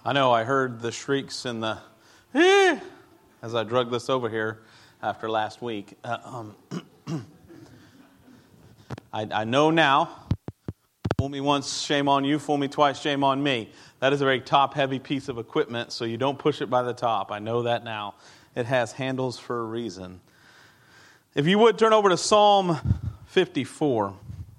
I know I heard the shrieks and the as I drug this over here after last week. I know now, fool me once, shame on you, fool me twice, shame on me. That is a very top-heavy piece of equipment, so you don't push it by the top. I know that now. It has handles for a reason. If you would turn over to Psalm 54.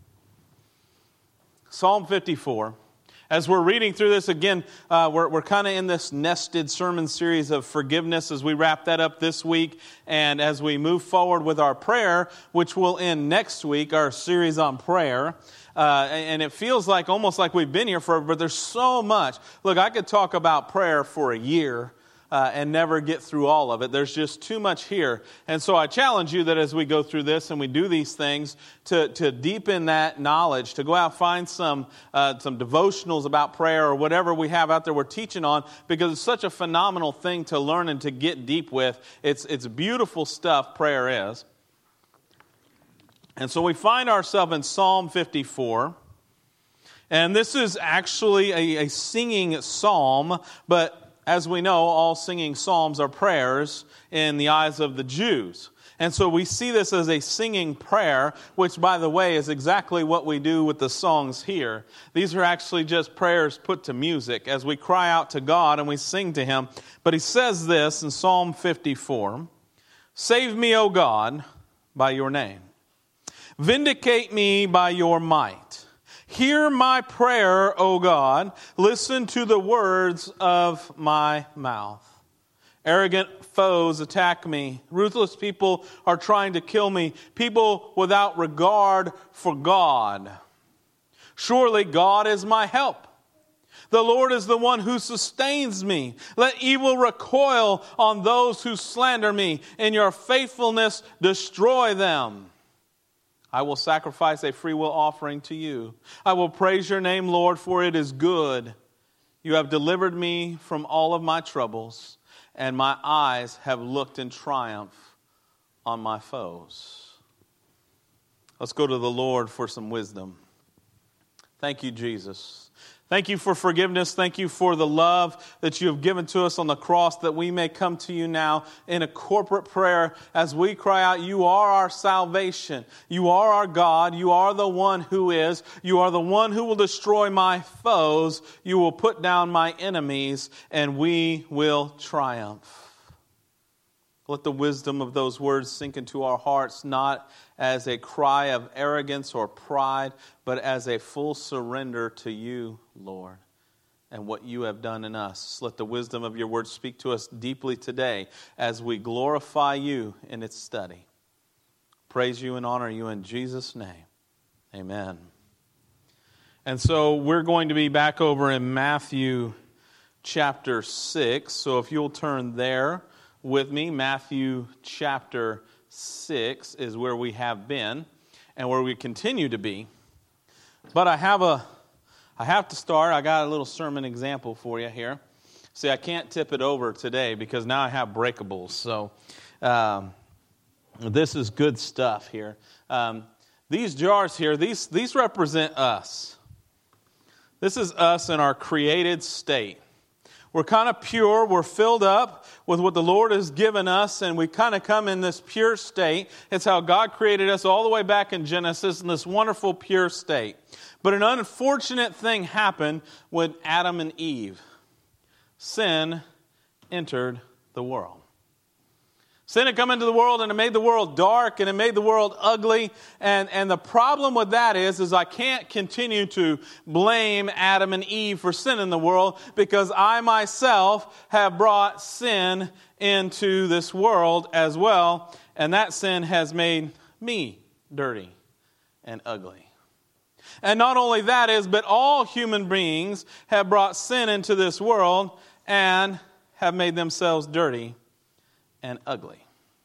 Psalm 54. As we're reading through this again, we're kind of in this nested sermon series of forgiveness as we wrap that up this week. And as we move forward with our prayer, which will end next week, our series on prayer. And it feels like almost like we've been here forever, but there's so much. Look, I could talk about prayer for a year and never get through all of it. There's just too much here. And so I challenge you that as we go through this and we do these things, to deepen that knowledge, to go out and find some devotionals about prayer or whatever we have out there we're teaching on, because it's such a phenomenal thing to learn and to get deep with. It's beautiful stuff, prayer is. And so we find ourselves in Psalm 54. And this is actually a singing psalm, but as we know, all singing psalms are prayers in the eyes of the Jews. And so we see this as a singing prayer, which, by the way, is exactly what we do with the songs here. These are actually just prayers put to music as we cry out to God and we sing to Him. But he says this in Psalm 54, "Save me, O God, by your name. Vindicate me by your might. Hear my prayer, O God. Listen to the words of my mouth. Arrogant foes attack me. Ruthless people are trying to kill me. People without regard for God. Surely God is my help. The Lord is the one who sustains me. Let evil recoil on those who slander me. In your faithfulness, destroy them. I will sacrifice a freewill offering to you. I will praise your name, Lord, for it is good. You have delivered me from all of my troubles, and my eyes have looked in triumph on my foes." Let's go to the Lord for some wisdom. Thank you, Jesus. Thank you for forgiveness. Thank you for the love that you have given to us on the cross, that we may come to you now in a corporate prayer as we cry out, you are our salvation. You are our God. You are the one who is. You are the one who will destroy my foes. You will put down my enemies, and we will triumph. Let the wisdom of those words sink into our hearts, not as a cry of arrogance or pride, but as a full surrender to you, Lord, and what you have done in us. Let the wisdom of your word speak to us deeply today as we glorify you in its study. Praise you and honor you in Jesus' name. Amen. And so we're going to be back over in Matthew chapter 6. So if you'll turn there with me, Matthew chapter 6 is where we have been and where we continue to be. But I have to start. I got a little sermon example for you here. See, I can't tip it over today because now I have breakables. So this is good stuff here. These jars here, these represent us. This is us in our created state. We're kind of pure. We're filled up with what the Lord has given us, and we kind of come in this pure state. It's how God created us all the way back in Genesis in this wonderful pure state. But an unfortunate thing happened with Adam and Eve. Sin entered the world. Sin had come into the world, and it made the world dark, and it made the world ugly. And the problem with that is I can't continue to blame Adam and Eve for sin in the world, because I myself have brought sin into this world as well. And that sin has made me dirty and ugly. And not only that but all human beings have brought sin into this world and have made themselves dirty and ugly.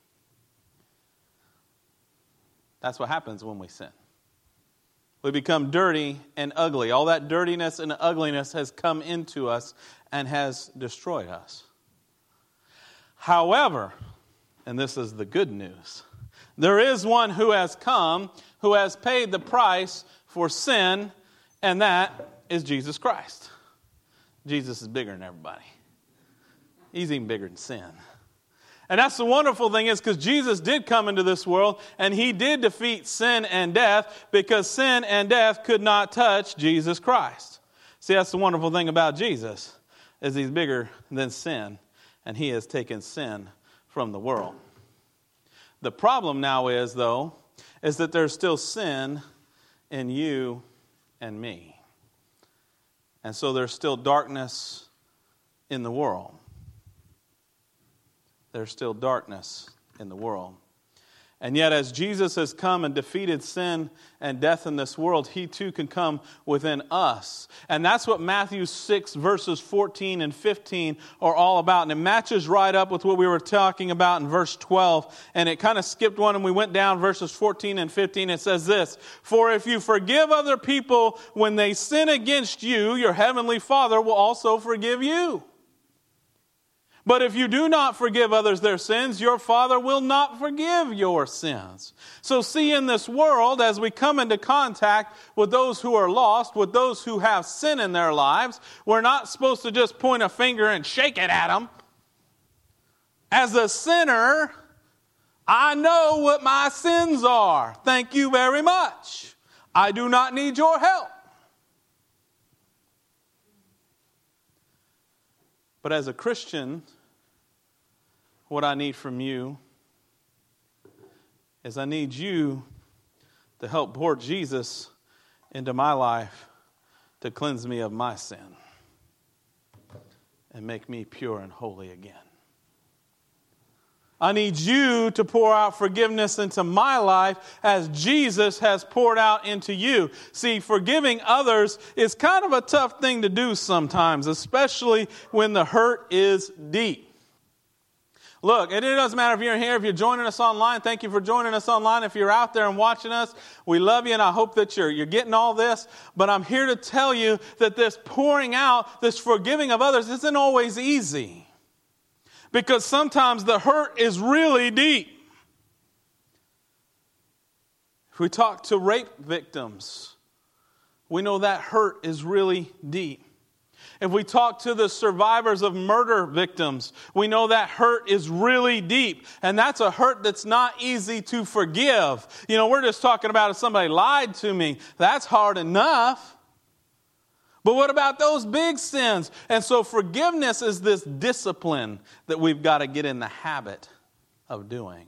That's what happens when we sin. We become dirty and ugly. All that dirtiness and ugliness has come into us and has destroyed us. However, and this is the good news, there is one who has come, who has paid the price for sin, and that is Jesus Christ. Jesus is bigger than everybody. He's even bigger than sin. And that's the wonderful thing is because Jesus did come into this world and he did defeat sin and death because sin and death could not touch Jesus Christ. See, that's the wonderful thing about Jesus is he's bigger than sin and he has taken sin from the world. The problem now is, though, is that there's still sin in you and me. And so there's still darkness in the world. There's still darkness in the world. And yet as Jesus has come and defeated sin and death in this world, he too can come within us. And that's what Matthew 6 verses 14 and 15 are all about. And it matches right up with what we were talking about in verse 12. And it kind of skipped one and we went down verses 14 and 15. It says this, "For if you forgive other people when they sin against you, your heavenly Father will also forgive you. But if you do not forgive others their sins, your Father will not forgive your sins." So see, in this world, as we come into contact with those who are lost, with those who have sin in their lives, we're not supposed to just point a finger and shake it at them. As a sinner, I know what my sins are. Thank you very much. I do not need your help. But as a Christian, what I need from you is I need you to help pour Jesus into my life to cleanse me of my sin and make me pure and holy again. I need you to pour out forgiveness into my life as Jesus has poured out into you. See, forgiving others is kind of a tough thing to do sometimes, especially when the hurt is deep. Look, and it doesn't matter if you're here, if you're joining us online. Thank you for joining us online. If you're out there and watching us, we love you and I hope that you're getting all this. But I'm here to tell you that this pouring out, this forgiving of others isn't always easy. Because sometimes the hurt is really deep. If we talk to rape victims, we know that hurt is really deep. If we talk to the survivors of murder victims, we know that hurt is really deep. And that's a hurt that's not easy to forgive. You know, we're just talking about if somebody lied to me. That's hard enough. But what about those big sins? And so forgiveness is this discipline that we've got to get in the habit of doing.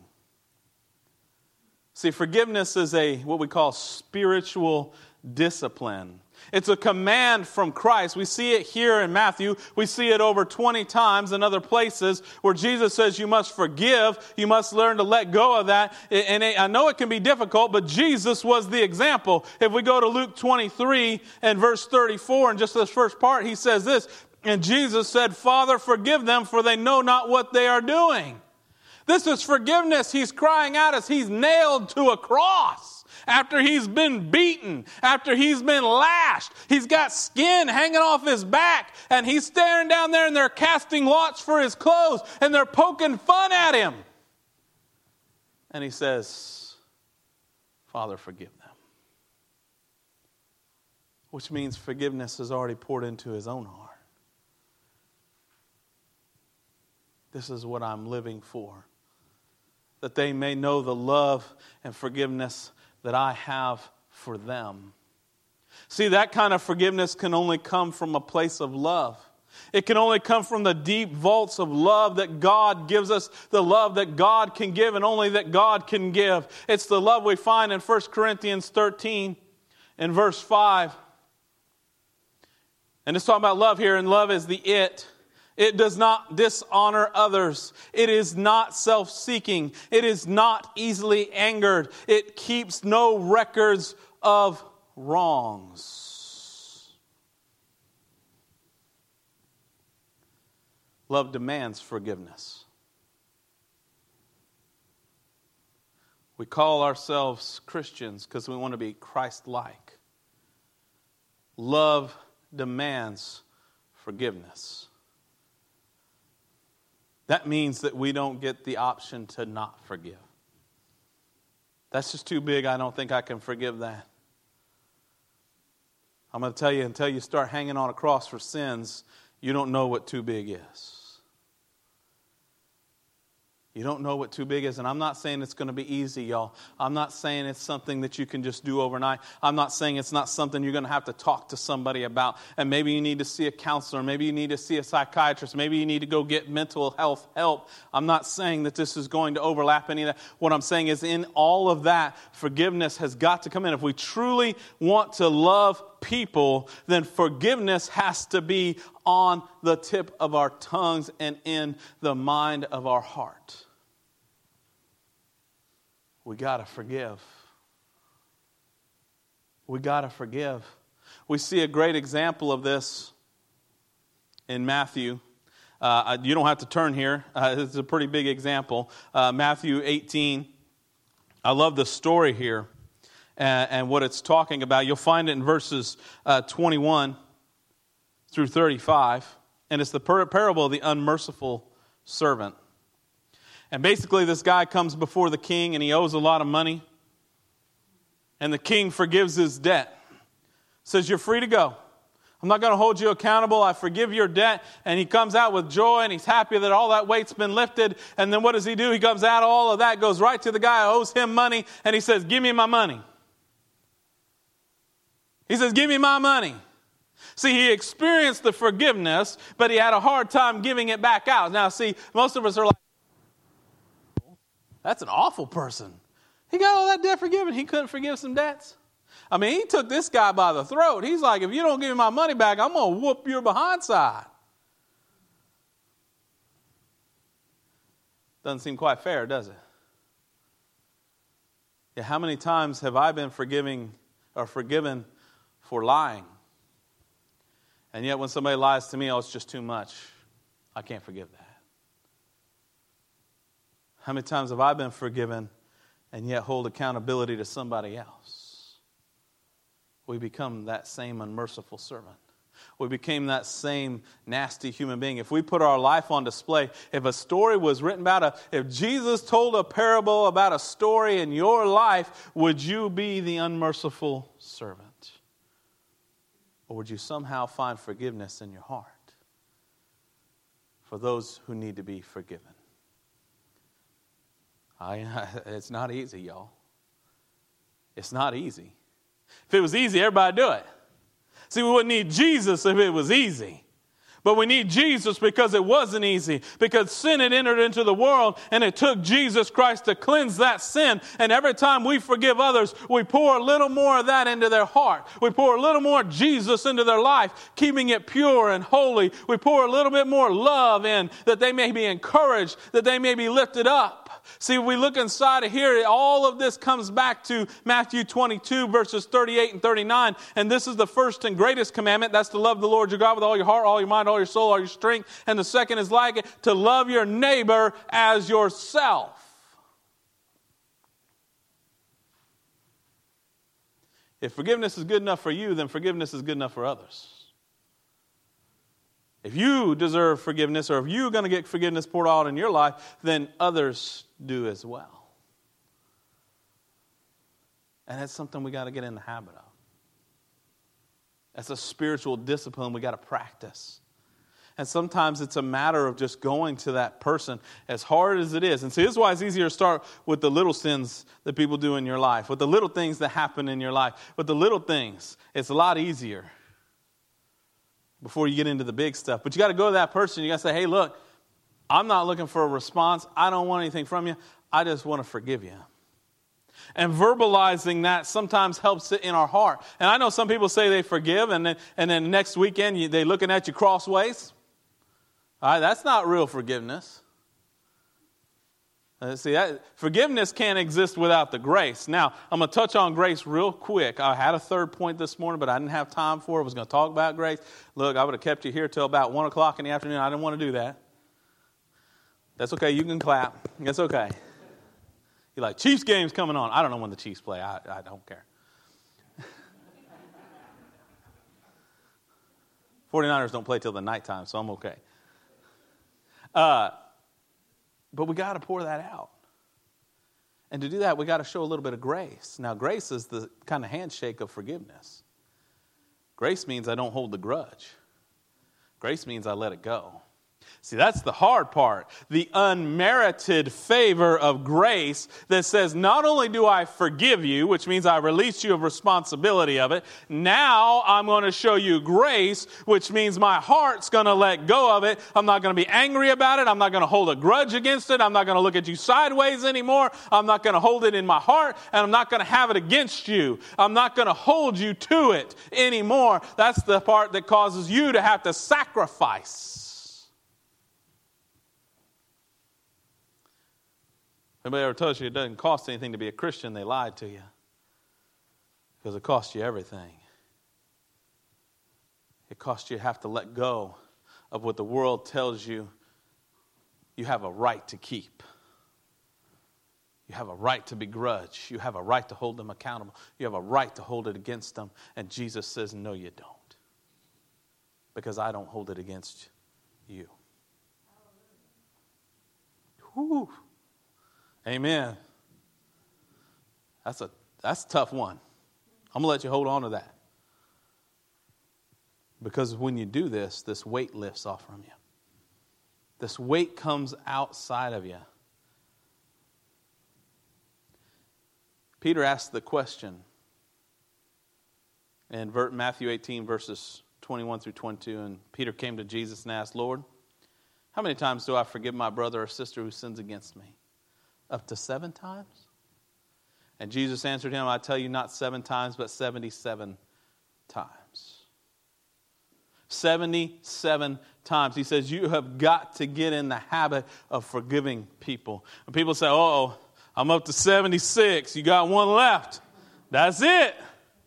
See, forgiveness is what we call spiritual discipline. It's a command from Christ. We see it here in Matthew. We see it over 20 times in other places where Jesus says you must forgive. You must learn to let go of that. And I know it can be difficult, but Jesus was the example. If we go to Luke 23 and verse 34, and just this first part, he says this, "And Jesus said, 'Father, forgive them, for they know not what they are doing.'" This is forgiveness. He's crying out as he's nailed to a cross. After he's been beaten, after he's been lashed, he's got skin hanging off his back, and he's staring down there and they're casting lots for his clothes, and they're poking fun at him. And he says, "Father, forgive them." Which means forgiveness is already poured into his own heart. This is what I'm living for. That they may know the love and forgiveness that I have for them. See, that kind of forgiveness can only come from a place of love. It can only come from the deep vaults of love that God gives us, the love that God can give and only that God can give. It's the love we find in 1 Corinthians 13 and verse 5. And it's talking about love here, and love is the it. It does not dishonor others. It is not self-seeking. It is not easily angered. It keeps no records of wrongs. Love demands forgiveness. We call ourselves Christians because we want to be Christ-like. Love demands forgiveness. That means that we don't get the option to not forgive. That's just too big. I don't think I can forgive that. I'm going to tell you, until you start hanging on a cross for sins, you don't know what too big is. You don't know what too big is. And I'm not saying it's going to be easy, y'all. I'm not saying it's something that you can just do overnight. I'm not saying it's not something you're going to have to talk to somebody about. And maybe you need to see a counselor. Maybe you need to see a psychiatrist. Maybe you need to go get mental health help. I'm not saying that this is going to overlap any of that. What I'm saying is in all of that, forgiveness has got to come in. If we truly want to love people, then forgiveness has to be on the tip of our tongues and in the mind of our heart. We got to forgive. We got to forgive. We see a great example of this in Matthew. You don't have to turn here. This is a pretty big example. Matthew 18. I love the story here and what it's talking about. You'll find it in verses 21 through 35. And it's the parable of the unmerciful servant. And basically this guy comes before the king and he owes a lot of money. And the king forgives his debt. Says, you're free to go. I'm not going to hold you accountable. I forgive your debt. And he comes out with joy and he's happy that all that weight's been lifted. And then what does he do? He comes out, all of that goes right to the guy who owes him money. And he says, give me my money. He says, give me my money. See, he experienced the forgiveness, but he had a hard time giving it back out. Now, see, most of us are like, that's an awful person. He got all that debt forgiven. He couldn't forgive some debts. I mean, he took this guy by the throat. He's like, if you don't give me my money back, I'm going to whoop your behind side. Doesn't seem quite fair, does it? Yeah, how many times have I been forgiven for lying? And yet when somebody lies to me, oh, it's just too much. I can't forgive that. How many times have I been forgiven and yet hold accountability to somebody else? We become that same unmerciful servant. We became that same nasty human being. If we put our life on display, if a story was written about if Jesus told a parable about a story in your life, would you be the unmerciful servant? Or would you somehow find forgiveness in your heart for those who need to be forgiven? It's not easy, y'all. It's not easy. If it was easy, everybody would do it. See, we wouldn't need Jesus if it was easy. But we need Jesus because it wasn't easy. Because sin had entered into the world and it took Jesus Christ to cleanse that sin. And every time we forgive others, we pour a little more of that into their heart. We pour a little more Jesus into their life, keeping it pure and holy. We pour a little bit more love in that they may be encouraged, that they may be lifted up. See, we look inside of here, all of this comes back to Matthew 22, verses 38 and 39. And this is the first and greatest commandment. That's to love the Lord your God with all your heart, all your mind, all your soul, all your strength. And the second is like it, to love your neighbor as yourself. If forgiveness is good enough for you, then forgiveness is good enough for others. If you deserve forgiveness, or if you're going to get forgiveness poured out in your life, then others do as well. And that's something we got to get in the habit of. That's a spiritual discipline we got to practice. And sometimes it's a matter of just going to that person, as hard as it is. And see, this is why it's easier to start with the little sins that people do in your life, with the little things that happen in your life. With the little things, it's a lot easier before you get into the big stuff. But you got to go to that person. You got to say, hey, look, I'm not looking for a response. I don't want anything from you. I just want to forgive you. And verbalizing that sometimes helps it in our heart. And I know some people say they forgive, and then next weekend they looking at you crossways. All right, that's not real forgiveness. See, forgiveness can't exist without the grace. Now, I'm going to touch on grace real quick. I had a third point this morning, but I didn't have time for it. I was going to talk about grace. Look, I would have kept you here till about 1 o'clock in the afternoon. I didn't want to do that. That's okay. You can clap. That's okay. You're like, Chiefs game's coming on. I don't know when the Chiefs play. I don't care. 49ers don't play till the nighttime, so I'm okay. But we got to pour that out. And to do that, we got to show a little bit of grace. Now, grace is the kind of handshake of forgiveness. Grace means I don't hold the grudge. Grace means I let it go. See, that's the hard part. The unmerited favor of grace that says, not only do I forgive you, which means I release you of responsibility of it, now I'm going to show you grace, which means my heart's going to let go of it. I'm not going to be angry about it. I'm not going to hold a grudge against it. I'm not going to look at you sideways anymore. I'm not going to hold it in my heart, and I'm not going to have it against you. I'm not going to hold you to it anymore. That's the part that causes you to have to sacrifice. Anybody ever told you it doesn't cost anything to be a Christian? They lied to you. Because it costs you everything. It costs you to have to let go of what the world tells you you have a right to keep. You have a right to begrudge. You have a right to hold them accountable. You have a right to hold it against them. And Jesus says, no, you don't. Because I don't hold it against you. Whew. Amen. That's a tough one. I'm going to let you hold on to that. Because when you do this, this weight lifts off from you. This weight comes outside of you. Peter asked the question in Matthew 18, verses 21 through 22. And Peter came to Jesus and asked, Lord, how many times do I forgive my brother or sister who sins against me? Up to 7 times? And Jesus answered him, I tell you, not 7 times, but 77 times. 77 times. He says, you have got to get in the habit of forgiving people. When people say, oh, I'm up to 76. You got 1 left. That's it.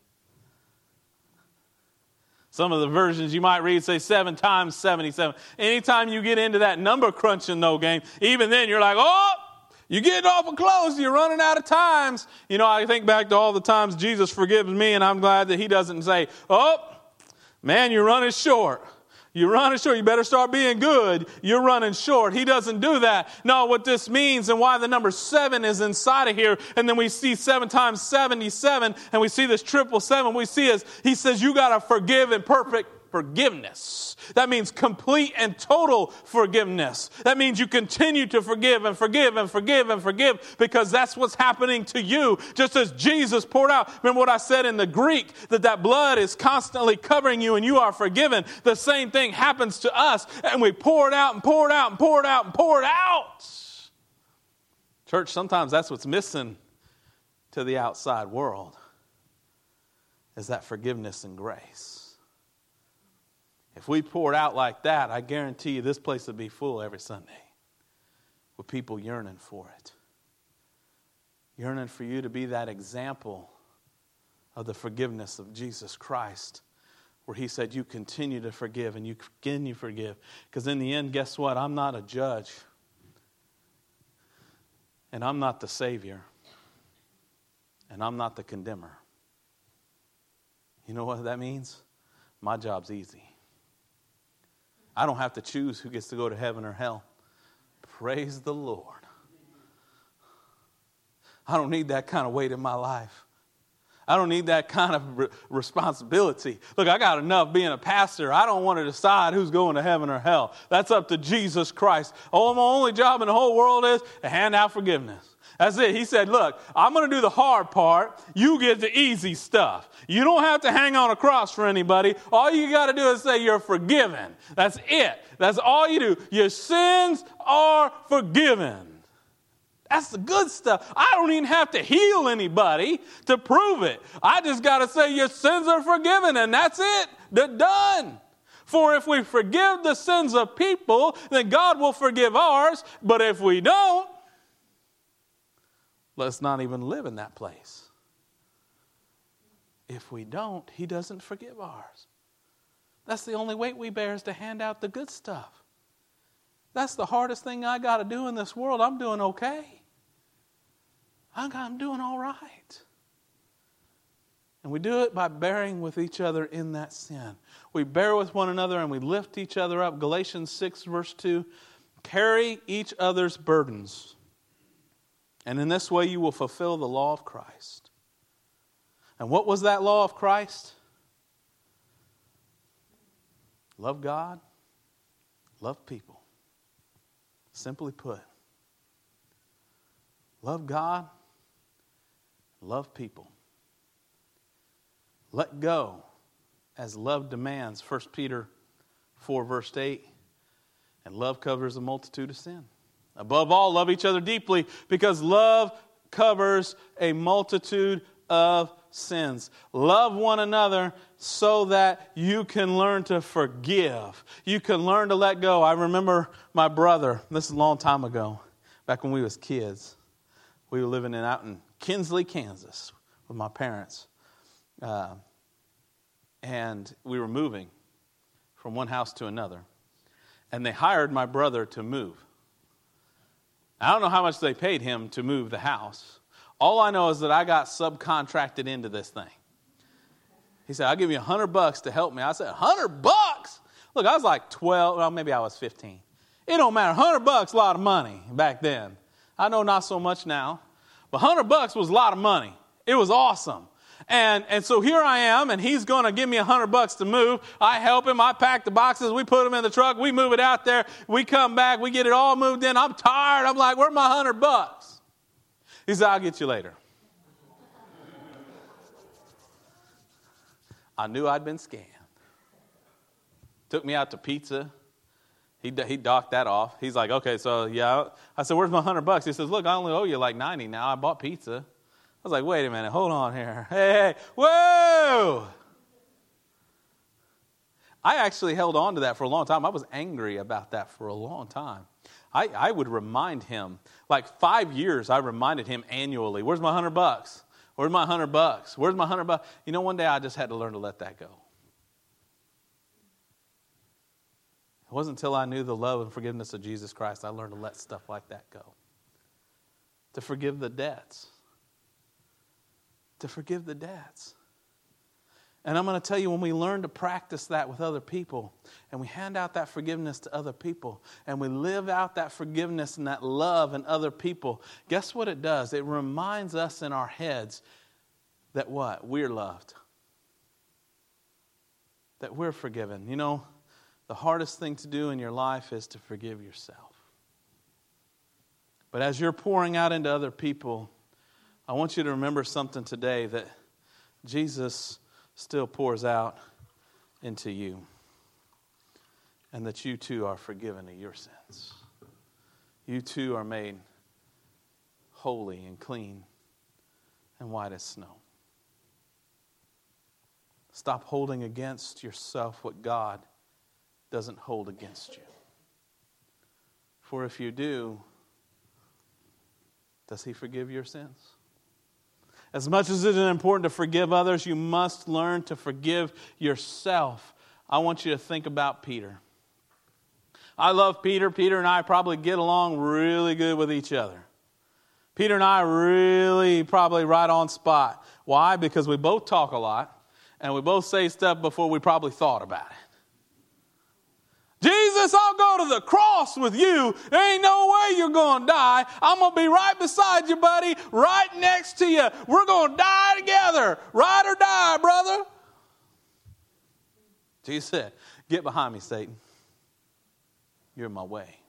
Some of the versions you might read say 7 times 77. Anytime you get into that number crunching, though, game, even then you're like, oh, you're getting awful close. You're running out of times. You know, I think back to all the times Jesus forgives me, and I'm glad that he doesn't say, oh, man, you're running short. You're running short. You better start being good. You're running short. He doesn't do that. No, what this means and why the number 7 is inside of here, and then we see 7 times 77, and we see this 777. We see is he says you got to forgive in perfect forgiveness. That means complete and total forgiveness. That means you continue to forgive and forgive and forgive and forgive because that's what's happening to you. Just as Jesus poured out. Remember what I said in the Greek, that blood is constantly covering you and you are forgiven. The same thing happens to us and we pour it out and pour it out and pour it out and pour it out. Church, sometimes that's what's missing to the outside world is that forgiveness and grace. If we poured out like that, I guarantee you this place would be full every Sunday with people yearning for it. Yearning for you to be that example of the forgiveness of Jesus Christ, where he said you continue to forgive and you continue to forgive. Because in the end, guess what? I'm not a judge. And I'm not the Savior. And I'm not the condemner. You know what that means? My job's easy. I don't have to choose who gets to go to heaven or hell. Praise the Lord. I don't need that kind of weight in my life. I don't need that kind of responsibility. Look, I got enough being a pastor. I don't want to decide who's going to heaven or hell. That's up to Jesus Christ. Oh, my only job in the whole world is to hand out forgiveness. That's it. He said, look, I'm going to do the hard part. You get the easy stuff. You don't have to hang on a cross for anybody. All you got to do is say you're forgiven. That's it. That's all you do. Your sins are forgiven. That's the good stuff. I don't even have to heal anybody to prove it. I just got to say your sins are forgiven, and that's it. They're done. For if we forgive the sins of people, then God will forgive ours. But if we don't, let's not even live in that place. If we don't, he doesn't forgive ours. That's the only weight we bear is to hand out the good stuff. That's the hardest thing I got to do in this world. I'm doing okay. I'm doing all right. And we do it by bearing with each other in that sin. We bear with one another and we lift each other up. Galatians 6 verse 2, carry each other's burdens. And in this way you will fulfill the law of Christ. And what was that law of Christ? Love God Love people. Simply put, love God, love people. Let go as love demands, 1 Peter 4 verse 8, and love covers a multitude of sin. Above all, love each other deeply, because love covers a multitude of sins. Love one another so that you can learn to forgive. You can learn to let go. I remember my brother, this is a long time ago, back when we was kids. We were living out in Kinsley, Kansas with my parents. And we were moving from one house to another. And they hired my brother to move. I don't know how much they paid him to move the house. All I know is that I got subcontracted into this thing. He said, I'll give you $100 to help me. I said, $100? Look, I was like 12, well, maybe I was 15. It don't matter. $100, a lot of money back then. I know not so much now. But $100 was a lot of money. It was awesome. And so here I am, and he's going to give me $100 to move. I help him. I pack the boxes. We put them in the truck. We move it out there. We come back. We get it all moved in. I'm tired. I'm like, where's my $100? He said, I'll get you later. I knew I'd been scammed. Took me out to pizza. He docked that off. He's like, okay, so yeah. I said, where's my $100? He says, look, I only owe you like 90 now. I bought pizza. I was like, wait a minute, hold on here. Hey, whoa! I actually held on to that for a long time. I was angry about that for a long time. I would remind him, like 5 years, I reminded him annually, where's my $100? Where's my $100? Where's my $100? You know, one day I just had to learn to let that go. It wasn't until I knew the love and forgiveness of Jesus Christ I learned to let stuff like that go. To forgive the debts. To forgive the debts. And I'm going to tell you, when we learn to practice that with other people, and we hand out that forgiveness to other people, and we live out that forgiveness and that love in other people, guess what it does? It reminds us in our heads that what? We're loved. That we're forgiven. You know, the hardest thing to do in your life is to forgive yourself. But as you're pouring out into other people, I want you to remember something today, that Jesus still pours out into you, and that you too are forgiven of your sins. You too are made holy and clean and white as snow. Stop holding against yourself what God doesn't hold against you. For if you do, does He forgive your sins? As much as it is important to forgive others, you must learn to forgive yourself. I want you to think about Peter. I love Peter. Peter and I probably get along really good with each other. Peter and I really probably right on spot. Why? Because we both talk a lot, and we both say stuff before we probably thought about it. Jesus, I'll go to the cross with you. There ain't no way you're going to die. I'm going to be right beside you, buddy, right next to you. We're going to die together. Ride or die, brother. Jesus said, get behind me, Satan. You're in my way.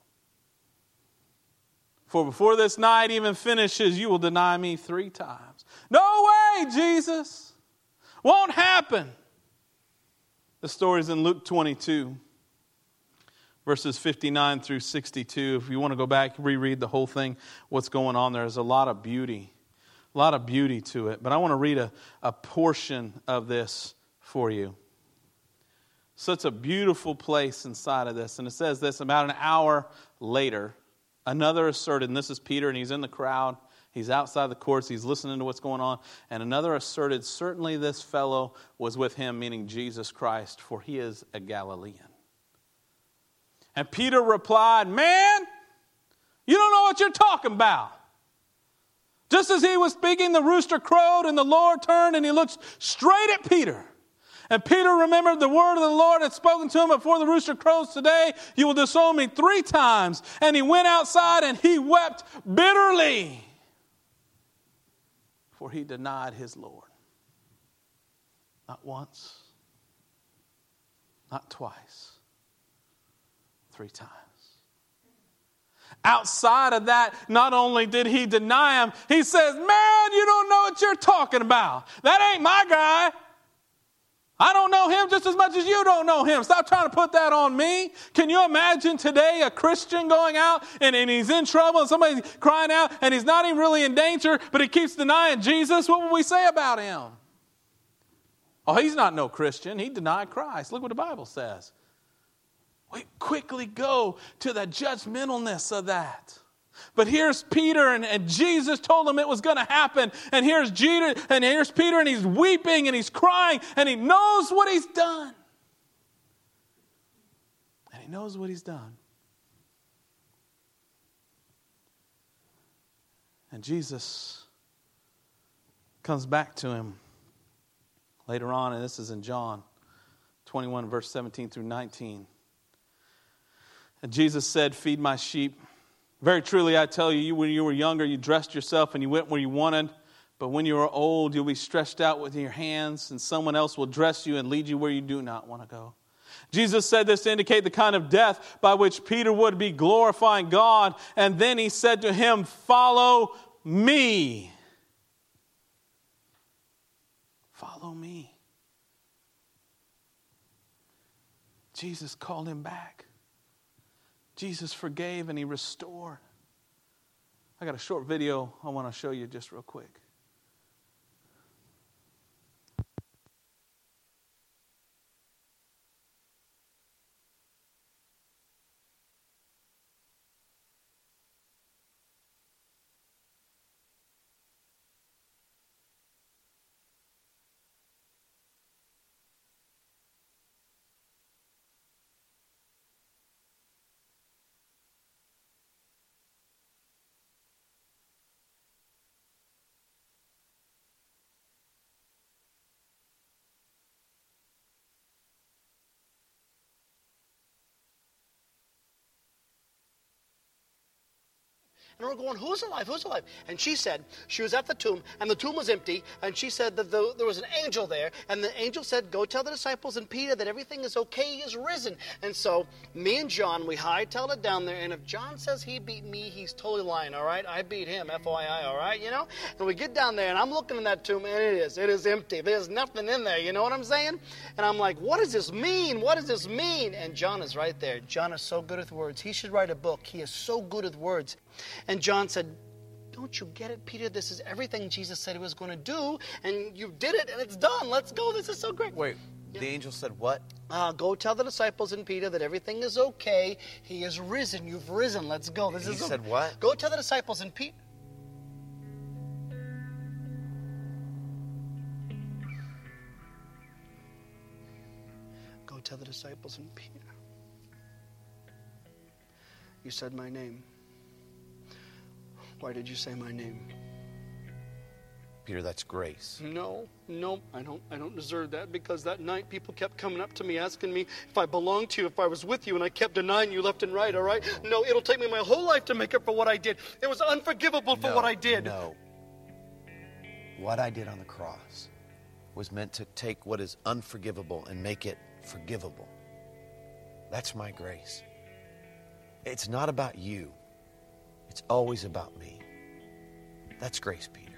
For before this night even finishes, you will deny me 3 times. No way, Jesus. Won't happen. The story's in Luke 22. Verses 59 through 62. If you want to go back, reread the whole thing, what's going on there. There's a lot of beauty to it. But I want to read a portion of this for you. So it's a beautiful place inside of this. And it says this, about an hour later, another asserted, and this is Peter, and he's in the crowd. He's outside the courts. He's listening to what's going on. And another asserted, certainly this fellow was with him, meaning Jesus Christ, for he is a Galilean. And Peter replied, man, you don't know what you're talking about. Just as he was speaking, the rooster crowed, and the Lord turned and he looked straight at Peter. And Peter remembered the word of the Lord had spoken to him before the rooster crows today. You will disown me 3 times. And he went outside and he wept bitterly, for he denied his Lord. Not once, not twice, 3 times. Outside of that, not only did he deny him, he says, man, you don't know what you're talking about. That ain't my guy. I don't know him just as much as you don't know him. Stop trying to put that on me. Can you imagine today a Christian going out and he's in trouble and somebody's crying out and he's not even really in danger, but he keeps denying Jesus? What would we say about him? Oh, he's not no Christian. He denied Christ. Look what the Bible says. We quickly go to the judgmentalness of that. But here's Peter, and Jesus told him it was going to happen. And here's Peter, and he's weeping, and he's crying, and he knows what he's done. And he knows what he's done. And Jesus comes back to him later on, and this is in John 21, verse 17 through 19. And Jesus said, feed my sheep. Very truly, I tell you, when you were younger, you dressed yourself and you went where you wanted. But when you are old, you'll be stretched out with your hands, and someone else will dress you and lead you where you do not want to go. Jesus said this to indicate the kind of death by which Peter would be glorifying God. And then he said to him, follow me. Follow me. Jesus called him back. Jesus forgave and he restored. I got a short video I want to show you just real quick. And we're going, who's alive? Who's alive? And she said, she was at the tomb, and the tomb was empty, and she said that there was an angel there, and the angel said, go tell the disciples and Peter that everything is okay, he is risen. And so, me and John, we hightailed it down there, and if John says he beat me, he's totally lying, all right? I beat him, FYI, all right, you know? And we get down there, and I'm looking in that tomb, and it is empty. There's nothing in there, you know what I'm saying? And I'm like, what does this mean? What does this mean? And John is right there. John is so good with words. He should write a book. He is so good with words. And John said, don't you get it, Peter? This is everything Jesus said he was going to do, and you did it, and it's done. Let's go. This is so great. Wait, yeah. The angel said what? Go tell the disciples and Peter that everything is okay. He is risen. You've risen. Let's go. He said what? Go tell the disciples and Peter. Go tell the disciples and Peter. You said my name. Why did you say my name? Peter, that's grace. No, I don't deserve that, because that night people kept coming up to me asking me if I belonged to you, if I was with you, and I kept denying you left and right, all right? No, it'll take me my whole life to make up for what I did. It was unforgivable for what I did. No. What I did on the cross was meant to take what is unforgivable and make it forgivable. That's my grace. It's not about you. It's always about me. That's grace, Peter.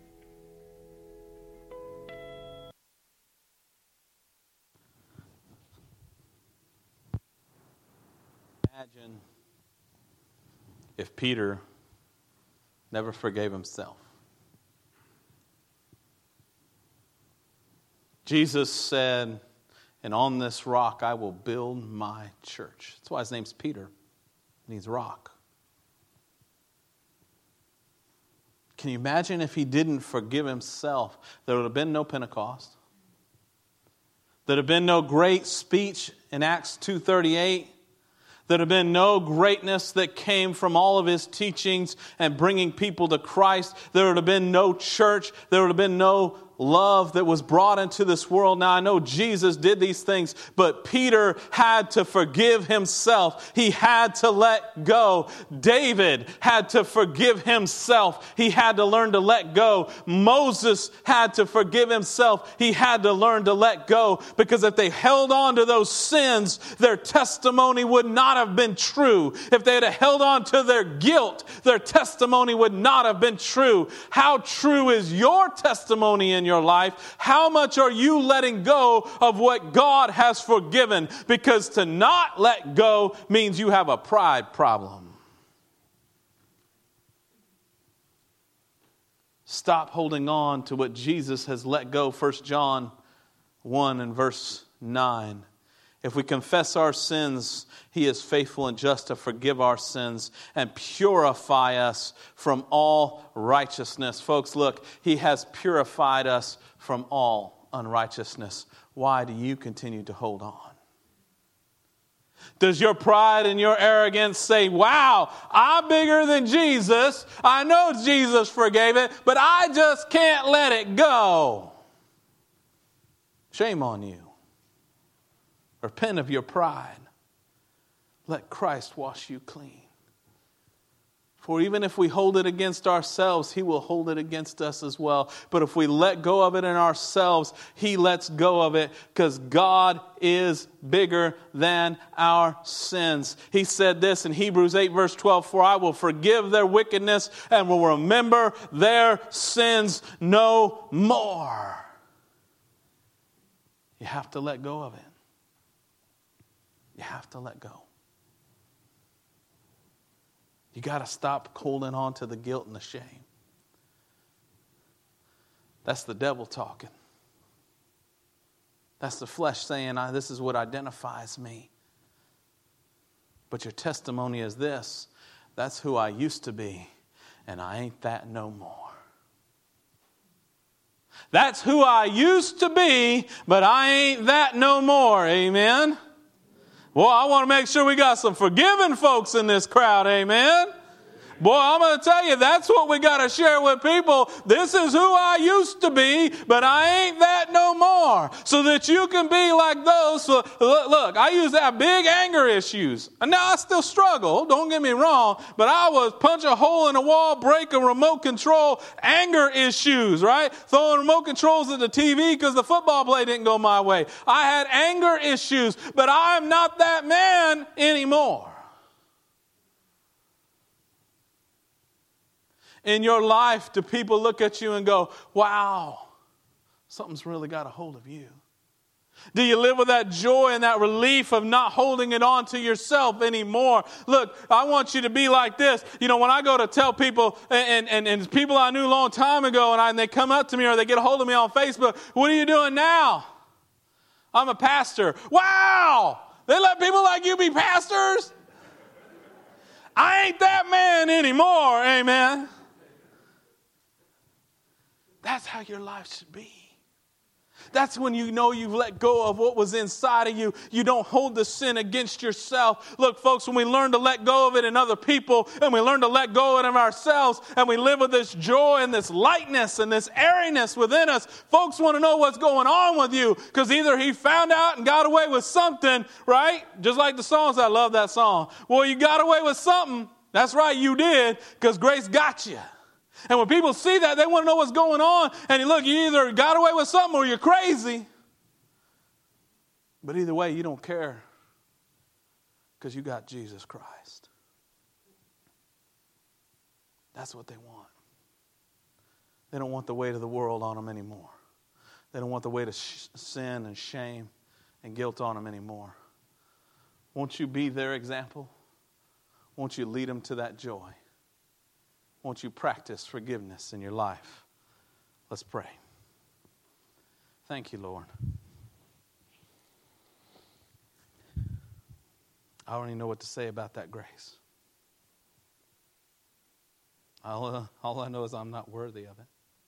Imagine if Peter never forgave himself. Jesus said, and on this rock I will build my church. That's why his name's Peter. It means rock. Can you imagine if he didn't forgive himself? There would have been no Pentecost. There would have been no great speech in Acts 2:38. There would have been no greatness that came from all of his teachings and bringing people to Christ. There would have been no church. There would have been no love that was brought into this world. Now, I know Jesus did these things, but Peter had to forgive himself. He had to let go. David had to forgive himself. He had to learn to let go. Moses had to forgive himself. He had to learn to let go, because if they held on to those sins, their testimony would not have been true. If they had held on to their guilt, their testimony would not have been true. How true is your testimony in your life? How much are you letting go of what God has forgiven? Because to not let go means you have a pride problem. Stop holding on to what Jesus has let go. 1 John 1 and verse 9. If we confess our sins, He is faithful and just to forgive our sins and purify us from all righteousness. Folks, look, He has purified us from all unrighteousness. Why do you continue to hold on? Does your pride and your arrogance say, wow, I'm bigger than Jesus. I know Jesus forgave it, but I just can't let it go. Shame on you. Repent of your pride. Let Christ wash you clean. For even if we hold it against ourselves, He will hold it against us as well. But if we let go of it in ourselves, He lets go of it, because God is bigger than our sins. He said this in Hebrews 8 verse 12, for I will forgive their wickedness and will remember their sins no more. You have to let go of it. You have to let go. You got to stop holding on to the guilt and the shame. That's the devil talking. That's the flesh saying, this is what identifies me. But your testimony is this: that's who I used to be, and I ain't that no more. That's who I used to be, but I ain't that no more. Amen? Well, I want to make sure we got some forgiving folks in this crowd. Amen? Boy, I'm going to tell you, that's what we got to share with people. This is who I used to be, but I ain't that no more. So that you can be like those. So, look, I used to have big anger issues. And now I still struggle, don't get me wrong, but I was punch a hole in a wall, break a remote control, anger issues, right? Throwing remote controls at the TV because the football play didn't go my way. I had anger issues, but I'm not that man anymore. In your life, do people look at you and go, wow, something's really got a hold of you? Do you live with that joy and that relief of not holding it on to yourself anymore? Look, I want you to be like this. You know, when I go to tell people, and people I knew a long time ago, and they come up to me or they get a hold of me on Facebook, what are you doing now? I'm a pastor. Wow! They let people like you be pastors? I ain't that man anymore, amen? That's how your life should be. That's when you know you've let go of what was inside of you. You don't hold the sin against yourself. Look, folks, when we learn to let go of it in other people, and we learn to let go of it in ourselves, and we live with this joy and this lightness and this airiness within us, folks want to know what's going on with you, because either he found out and got away with something, right? Just like the songs, I love that song. Well, you got away with something. That's right, you did, because grace got you. And when people see that, they want to know what's going on. And look, you either got away with something or you're crazy. But either way, you don't care, because you got Jesus Christ. That's what they want. They don't want the weight of the world on them anymore. They don't want the weight of sin and shame and guilt on them anymore. Won't you be their example? Won't you lead them to that joy? Won't you practice forgiveness in your life? Let's pray. Thank you, Lord. I don't even know what to say about that grace. All I know is I'm not worthy of it.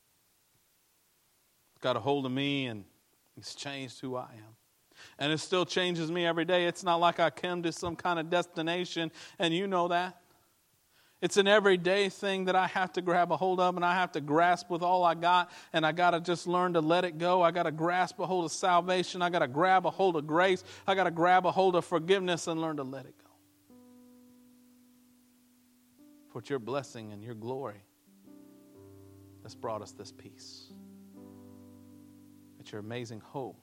It's got a hold of me, and it's changed who I am. And it still changes me every day. It's not like I came to some kind of destination, and you know that. It's an everyday thing that I have to grab a hold of and I have to grasp with all I got, and I got to just learn to let it go. I got to grasp a hold of salvation. I got to grab a hold of grace. I got to grab a hold of forgiveness and learn to let it go. For it's your blessing and your glory that's brought us this peace. It's your amazing hope